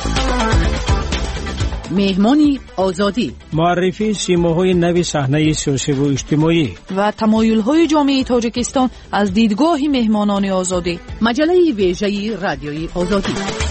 مهمانی آزادی، معرفی سیماهای نوی صحنه سیاسی و اجتماعی و تمایل‌های جامعه تاجیکستان از دیدگاه مهمانان آزادی. مجله ویژه رادیوی آزادی.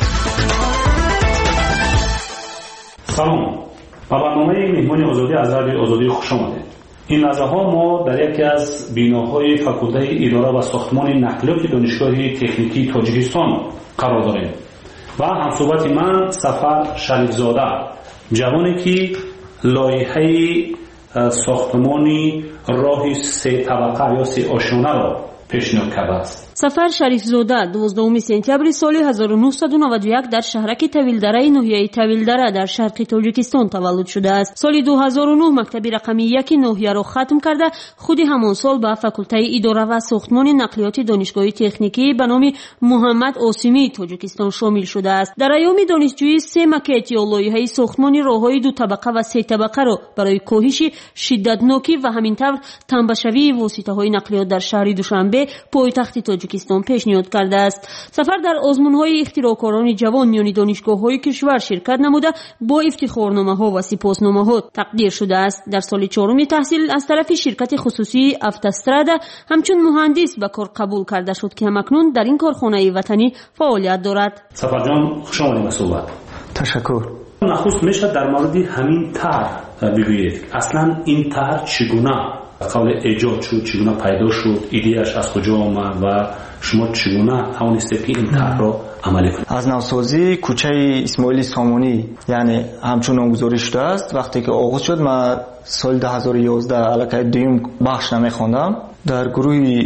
سلام، با برنامه مهمانی آزادی از رادیوی آزادی خوش آمدید. این لحظه ها ما در یکی از بیناهای فاکولته اداره و ساختمان نقلیات دانشگاه تکنیکی تاجیکستان قرار داریم و همصحبت من سفر شریفزاده، جوانی که لایحه ساختمانی راه 3 طبقه یا 3 آشیانه را پیشنهاد کرده است. سفر شریفزاده 12 سپتامبر سال 1991 در شهرک طویلدره ناحیه طویلدره در شرق تاجیکستان تولد شده است. سال 2009 مکتب رقم 1 ناحیه را ختم کرده خود همان سال به فاکولته اداره و ساختمان نقلیات دانشگاه تکنیکی به نام محمد عاصمی تاجیکستان شامل شده است. در ایام دانشجویی 3 مکت یا لایحه ساختمان راههای 2 طبقه و 3 طبقه را برای کاهش شدتناکی و همینطور تنبشوی واسطه‌های نقلیات در شهر دوشنبه پایتخت تاجیکستان پیشنهاد کرده است. سفر در آزمون‌های اختراعکاران جوان میان دانشگاه‌های کشور شرکت نموده با افتخارنامه‌ها و سپاسنامه‌ها تقدیر شده است. در سال 4 تحصیل از طرف شرکت خصوصی افتاسترادا همچون مهندس به کار قبول کرده شد که همکنون در این کارخانه وطنی فعالیت دارد. سفر جان، خوش آمدید به صحبت. تشکر. نخست میشه در مورد همین طرح بگویید. اصلا این طرح چگونه قبل ایجاد شد، چگونه پیدا شد، ایده‌اش از کجا آمد و شما چگونه توانستید که این طرح را عملی کنید؟ از نوسازی کوچه اسماعیل سامونی یعنی همچون نامگذاری شده است. وقتی که آغاز شد من سال 2011 علاقه دوم بخش نمیخوندم در گروه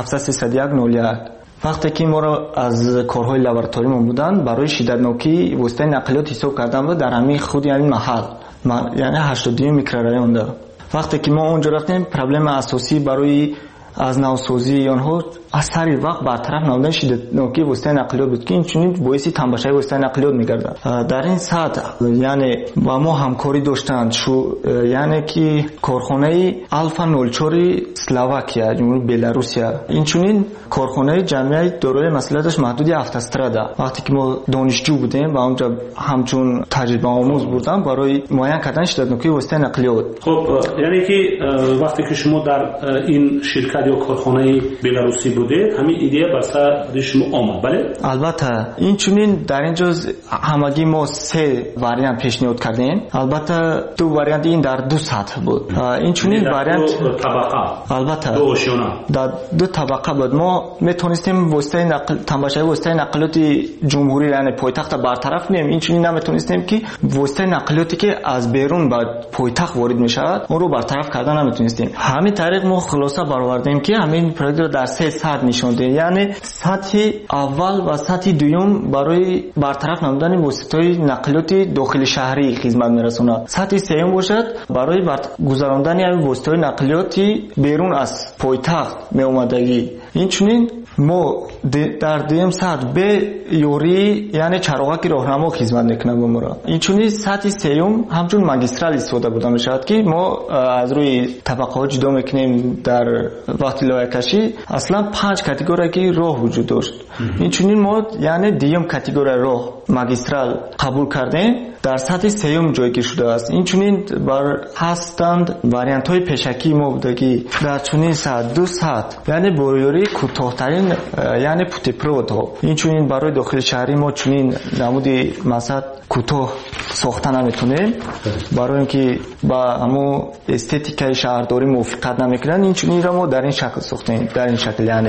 731 وقتی که ما را از کارهای لابراتوری ما بودن برای شدتناکی واسطه نقلیات حساب کردن بود در همین خود یعنی محل یعنی 82 میکرورایون ده. وقتی که ما اونجا رفتیم پرابلم اساسی برای از نوسازی آنها از سر وقت برطرف نمودن شدتناکی واسطه نقلیات بود که این چنین باعث تنبشوی واسطه نقلیات میگردد. در این سطح یعنی با ما همکاری داشتند یعنی که کارخانه آلفا 04 اسلواکیا جمهوری بلاروسیا این چنین کارخانه جمعی دارای مسئولیتش محدود افتاسترادا. وقتی که ما دانشجو بودیم و اونجا همچون تجربه آموز بودم برای معاین کردن شدتناکی واسطه نقلیات. خب یعنی که وقتی که شما در این شرکت یا کارخانه بلاروسی بودید همین ایده بر سر شما آمد؟ بله البته این چنین در اینجا همگی ما 3 واریانت پیشنهاد کردیم. البته 2 واریانت این در 2 سطح بود. این چنین واریانت طبقه البته 2 آشیانه در 2 طبقه بود. ما میتونستیم واسطه نقل تنبشوی واسطه نقلیات جمهوری یعنی پایتخت برطرف کنیم. این چنین نمیتونستیم که واسطه نقلیاتی که از بیرون به پایتخت وارد میشود اون رو برطرف کردن نمیتونستیم. همین طریق ما خلاصه برآوردیم که همین پروژه رو در 3 سطح نشون دادیم یعنی سطح اول و سطح دوم برای برطرف نمودن واسطه‌های نقلیات داخل شهری خدمت میرسونه. سطح سوم باشد برای گذراندن واسطه‌های نقلیاتی بیرون از پایتخت می اومدگی. این چنین ما در دوم سطح به یوری یعنی چراغک راهنما خدمت میکنه به ما. این چنین سطح سوم همچون ماگیسترال استفاده بوده میشود که ما از روی طبقه ها جدا میکنیم. در وقت لایحه کشی اصلا 5 کاتگوری که راه وجود داشت. این چنین ما یعنی دوم کاتگوری راه ماگیسترال قبول کردیم در سطح سوم جایگیر شده است. این چنین بر هستند واریانت های پیشکی ما بودگی در چنین سطح 2 سطح یعنی برویوری کوتاه‌ترین یعنی پوتپرود ها. این چنین برای داخل شهری ما چنین نمودی مثلا کوتاه ساختن نمیتونیم برای اینکه با همون استتیکای شهرداری موافقت نمیکنن. این چنین را ما در این شکل ساختیم. در این شکل یعنی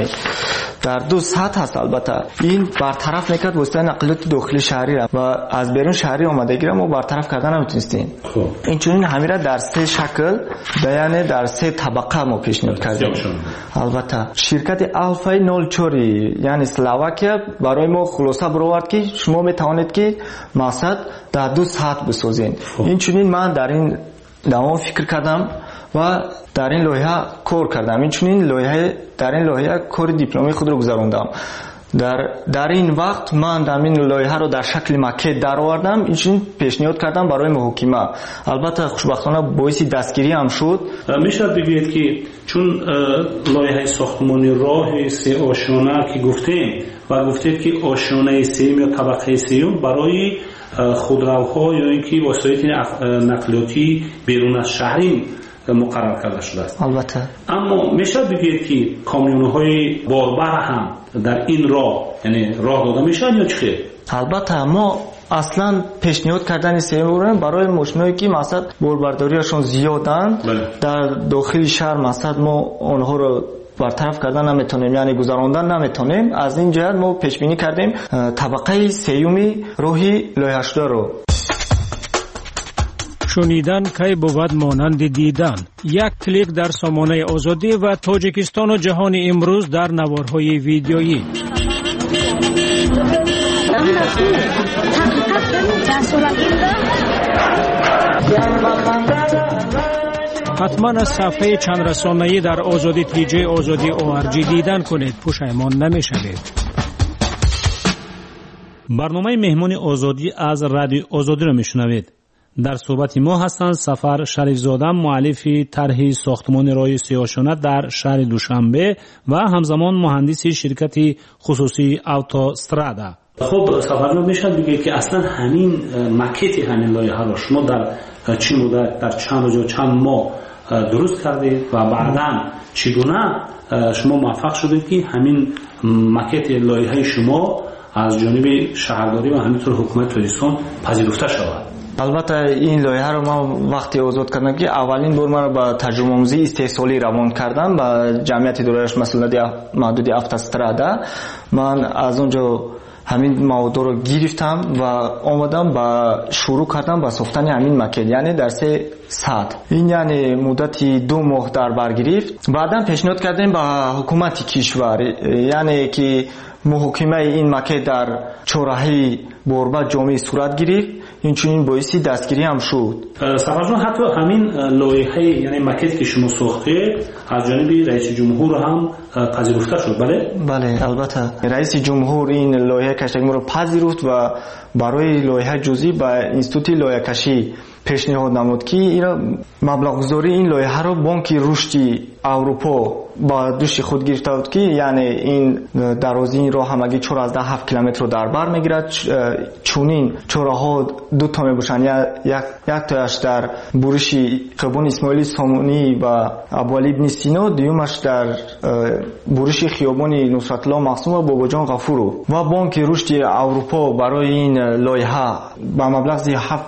در 2 سطح هست. البته این برطرف نکرد واسطه نقلیات داخلی شهری را و از بیرون شهری آمدگی را ما برطرف کردن نمیتونستیم. این چنین همین را در 3 شکل یعنی در 3 طبقه ما پیشنهاد کردیم. البته شرکت آلفا 04 یعنی اسلواکیا برای ما خلاصه برآورد که شما میتوانید که مقصد در 2 سطح بسازین. این چنین من در این دوام فکر کردم و در این لایحه کار کردم. این چنین لایحه در این لایحه کار دیپلمی خود رو گذراندم. در این وقت من این لایحه رو در شکل مکت در آوردم، این پیشنهاد کردم برای محکمه. البته خوشبختانه باعث دستگیری هم شد. میشه بگید که چون لایحه ساختمانی راه سه آشانه که گفتیم و گفتید که آشانه سوم یا طبقه سوم برای خودروها یا اینکه وسایل نقلیاتی بیرون از شهری مقرر کرده شده است. البته اما میشه بگید که کامیون‌های باربر هم در این راه یعنی راه داده میشن یا چه؟ البته ما اصلا پیشنهاد کردن سوم برای ماشینایی که مثلا باربرداریشون زیادن در داخل شهر مثلا ما آنها رو برطرف کردن نمیتونیم، یعنی گذراندن نمیتونیم. از این جهت ما پیش بینی کردیم طبقه سومی راهی لایحه شده رو. شنیدن کی بود مانند دیدن. یک کلیک در سامانه آزادی و تاجیکستان و جهان امروز در نوارهای ویدیویی. حتما از صفحه چند رسانه‌ای در آزادی تیجی آزادی ORG دیدن کنید، پشیمان نمی‌شوید. برنامه مهمان آزادی از رادیو آزادی را میشنوید. در صحبت ما هستند سفر شریفزاده، مؤلف طرح ساختمان راه سیاه‌شانه در شهر دوشنبه و همزمان مهندس شرکت خصوصی اوتوسترادا. خب سفر میشه بگید که اصلا همین مکت همین لایحه را شما در چه مدت، در چند روز یا چند ماه درست کردید و بعداً چگونه شما موفق شدید که همین مکت لایحه شما از جانب شهرداری و همینطور حکومت تاجیکستان پذیرفته شود؟ البته این لایحه رو ما وقتی آزاد کردم که اولین بار من با تجربه آموزی استحصالی روان کردم با جمعیت دارایش مسئولات محدود اوتوسترادا. من از اونجا همین مواد رو گرفتم و آمدم با شروع کردم با ساختن همین مکت، یعنی در 3 ساعت. این یعنی مدتی 2 ماه در بر گرفت. بعدا پیشنهاد کردیم با حکومت کشور، یعنی که محکمه این مکت در چهارراهی باربد جامعه صورت گرفت. این چنین باعث دستگیری هم شد. سفرجان حتی همین لایحه یعنی مکت که شما ساختید از جانب رئیس جمهور هم پذیرفته شد؟ بله البته رئیس جمهور این لایحه کشی رو پذیرفت و برای لایحه جزئی با انستیتوت لایحه کشی پیشنهاد نمود که مبلغ گذاری این لایحه رو بانک رشد اروپا با دوش خود گرفته بود که یعنی این درازی این راه همگی 4.7 کیلومتر رو در بر میگیرد. چونین چراها 2 تا میباشن، یک تایش در برش خیابان اسماعیل سامونی و ابوعلی ابن سینا، دیومش در برش خیابان نصرت الله مقسوم و باباجان غفورو. و بانک رشد اروپا برای این لایحه با مبلغ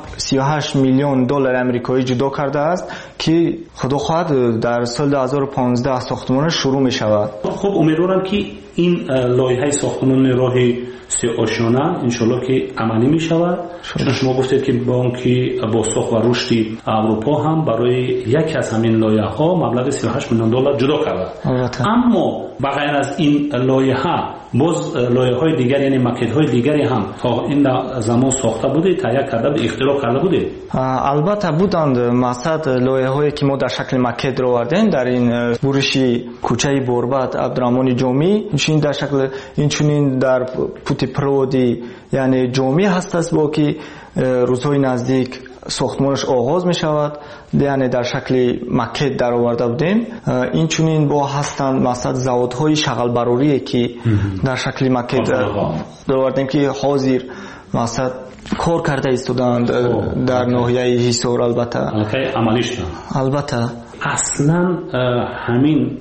38 میلیون دلار آمریکایی جدا کرده است که خدا خواهد در سال 2015 ساختمان شروع می شود. خب امیدوارم که این لایحه ساختمان راه سه آشانه انشالله که عملی می شود. چون شما گفتید که بانک بازساخت و رشد اروپا هم برای یکی از همین لایحه ها مبلغ 38 میلیون دلار جدا کرده. اما بغیر از این لایحه باز لایحه های دیگر یعنی مکت های دیگری هم تا این زمان ساخته بوده، تهیه کرده به اختراع کرده بوده؟ البته بودند. مثلا لایحه هایی که ما در شکل مکت رو آوردیم در این برش کوچه باربد عبدالرحمن جامی، این در شکل این چنین در پوت پرودی یعنی جامی هست است با که روزهای نزدیک ساختمانش آغاز می شود، یعنی در شکل مکت در آورده بودیم. این چنین با هستند مثلا زوادهای شغل بروری که در شکل مکت در آوردیم که حاضر مثلا کار کرده ایستادند در ناحیه حصار. البته عملیش البته اصلا همین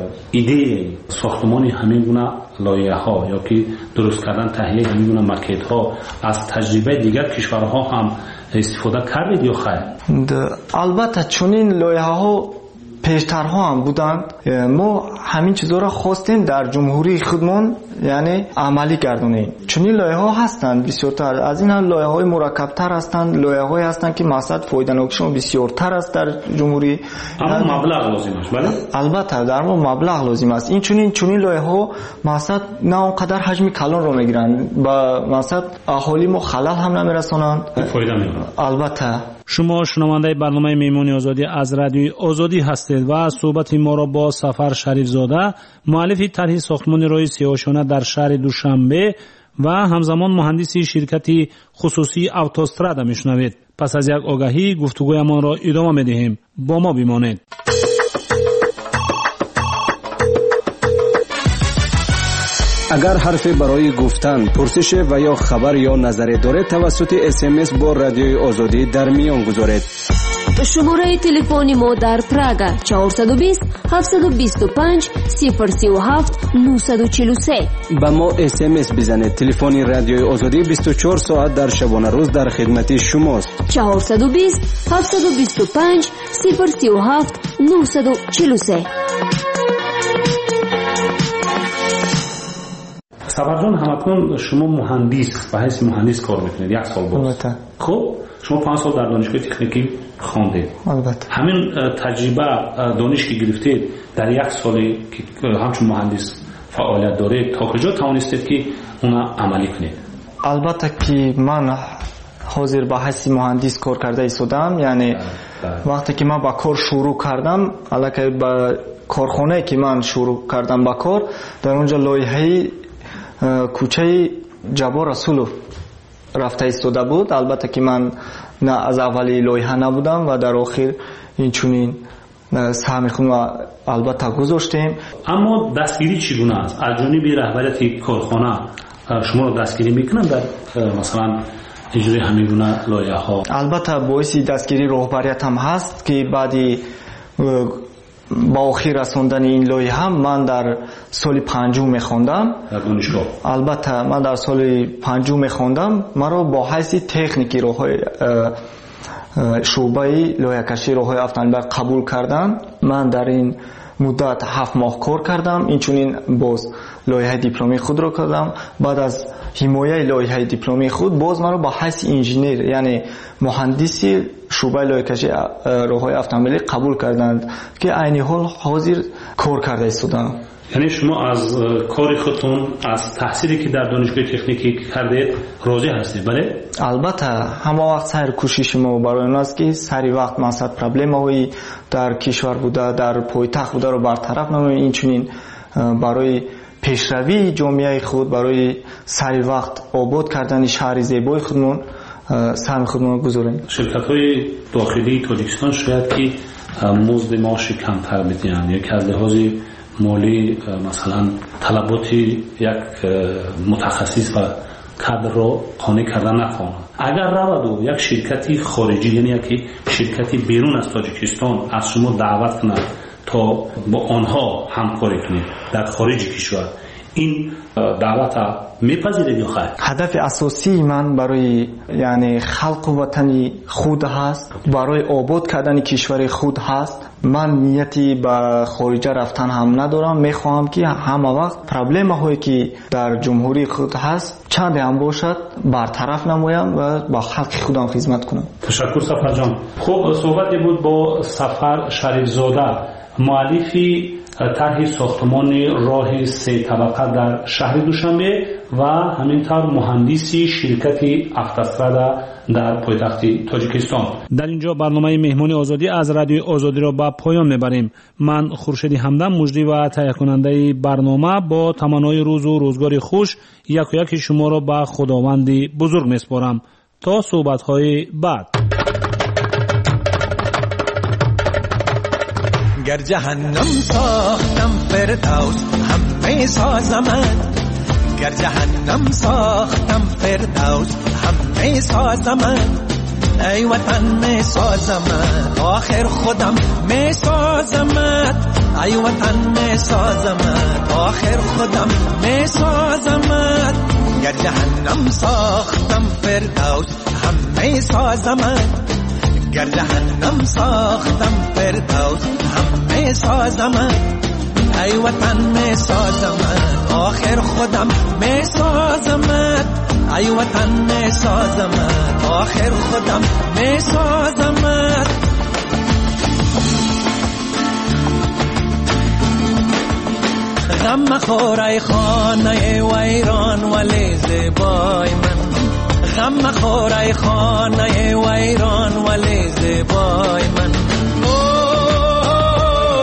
ایده ساختمان همین گونه لایحه ها یا که درست کردن تهیه همین گونه مکت ها از تجربه دیگر کشورها هم استفاده کردید یا خیر؟ البته چنین لایحه ها پیشترها هم بودند. ما همین چیزا را خواستیم در جمهوری خودمون یعنی عملی گردونیم. چنین لایحه ها هستند بسیارتر از این. لایحه های مرکب‌تر هستند، لایحه های هستند که مقصد فایده‌ناکشون بسیارتر است در جمهوری. اما مبلغ لازم است. بله البته در ما مبلغ لازم است. این چنین لایحه ها مقصد نه اونقدر حجم کلان رو میگیرند و مقصد اهالی ما خلل هم نمیرسانند، فایده میگیرند. البته شما شنونده برنامه مهمانی آزادی از رادیو آزادی هستید. هستید و صحبت ما را با سفر شریف زاده مؤلف طرح ساختمان راه سیاه‌شانه در شهر دوشنبه و همزمان مهندسی شرکت خصوصی اتوسترادا میشنوید. پس از یک آگاهی گفتگویمان را ادامه میدهیم. با ما بمانید. اگر حرفی برای گفتن، پرسش و یا خبر یا نظری دارید توسط SMS با رادیوی آزادی در میان گذارید. شماره تلفن ما در پراگ 420 725 037 943. با ما SMS بزنید. تلفن رادیوی آزادی 24 ساعت در شبانه روز در خدمت شماست. 420 725 037 943. سفر جان، همکنون شما مهندس به حیث مهندس کار میکنید 1 سال باز. خب شما 5 سال در دانشگاه تکنیکی خواندید. البته همین تجربه دانش که گرفتید در 1 سالی که همچون مهندس فعالیت دارید تا کجا توانستید که اونا عملی کنید؟ البته که من حاضر به حیث مهندس کار کرده ایستادم، یعنی وقتی که من با کار شروع کردم، البته با کارخانه که من شروع کردم با کار، در اونجا لایحه کوچه جبار رسولو رفته ایستاده بود. البته که من نه از اولی لایحه نبودم و در آخر این چونین سهم خود البته گذاشتیم. اما دستگیری چگونه است؟ از جانب رهبریت کارخانه شما رو دستگیری میکنن در مثلا اجرای همین گونه لایحه ها؟ البته باعث دستگیری رهبریت هم هست که بعدی با آخر رساندن این لایحه من در سال 5 میخوندم در دانشگاه. البته من در سال 5 میخوندم. مرا با حیث تکنیکی راههای شعبه لایحه‌کشی راههای افغانستان قبول کردن. من در این مدت 7 ماه کار کردم. اینچنین باز لایحه دیپلمی خود را کردم. بعد از حمایه لایحه دیپلمی خود باز مرا با حیث انجینیر یعنی مهندسی شعبه لایحه‌کشی راههای اتومبیلی قبول کردند که عین حال حاضر کار کرده ایستادم. یعنی شما از کار خودتون، از تحصیلی که در دانشگاه تکنیکی کردید راضی هستید؟ بله؟ البته همه وقت سر کوشش ما برای اون است که سری وقت مسئله پرابلم هایی در کشور بوده، در پایتخت بوده رو برطرف نماییم. این چنین برای پیشروی جامعه خود، برای سری وقت آباد کردن شهر زیبای خودمون سهم خودمون گذاریم. شرکت‌های داخلی تاجیکستان شاید که مزد معاش کمتر بدهند یا که از لحاظ مالی مثلا طلبات یک متخصص و کادر رو قانع کردن نخواهند. اگر رود و یک شرکتی خارجی یعنی یک شرکتی بیرون از تاجیکستان از شما دعوت کنند تا با آنها همکاری کنید در خارج کشور، این دعوت میپذیرید یا خیر؟ هدف اساسی من برای یعنی خلق وطنی خود هست، برای آباد کردن کشور خود هست. من نیتی به خارج رفتن هم ندارم. میخواهم که همه وقت پرابلم هایی که در جمهوری خود هست چند هم باشد برطرف نمایم و با خلق خودم خدمت کنم. تشکر سفر جان. خب صحبتی بود با سفر شریف زاده، مؤلفی طرح ساختمان راه 3 طبقه در شهر دوشنبه و همینطور مهندسی شرکت اتوسترادا در پایتخت تاجیکستان. در اینجا برنامه مهمانی آزادی از رادیو آزادی را به پایان میبریم. من خورشید همدم مجری و تهیه کننده برنامه با تمنای روز و روزگار خوش یک و یک شما را به خداوند بزرگ میسپارم. تا صحبت‌های بعد. گر جهنم ساختم فردوس همه سازمت، گر جهنم ساختم فردوس همه سازمت، ای وطن می سازمت آخر خودم می سازمت، ای وطن می سازمت آخر خودم می سازمت، گر جهنم ساختم فردوس همه سازمت، گر جهنم ساختم فردوس همه سازمت، ای وطن می سازمت آخر خودم می سازمت، ای وطن می سازمت آخر خودم می سازمت. غم مخور ای خانه ویران ولی زیبای من، غم مخور ای خانه ویران ولی زیبای من،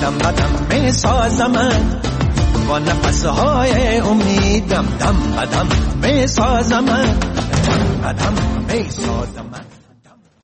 دم بدم می سازم با نفسهای امیدم دم بدم می سازم دم بدم می سازم